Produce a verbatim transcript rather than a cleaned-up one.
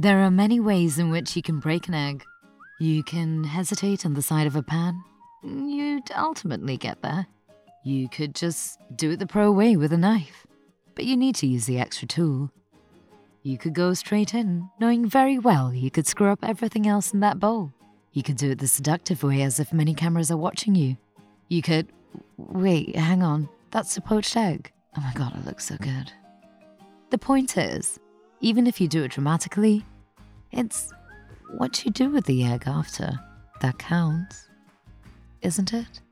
There are many ways in which you can break an egg. You can hesitate on the side of a pan. You'd ultimately get there. You could just do it the pro way with a knife, but you need to use the extra tool. You could go straight in, knowing very well you could screw up everything else in that bowl. You could do it the seductive way, as if many cameras are watching you. You could... Wait, hang on. That's a poached egg. Oh my god, it looks so good. The point is, even if you do it dramatically, it's what you do with the egg after that counts, isn't it?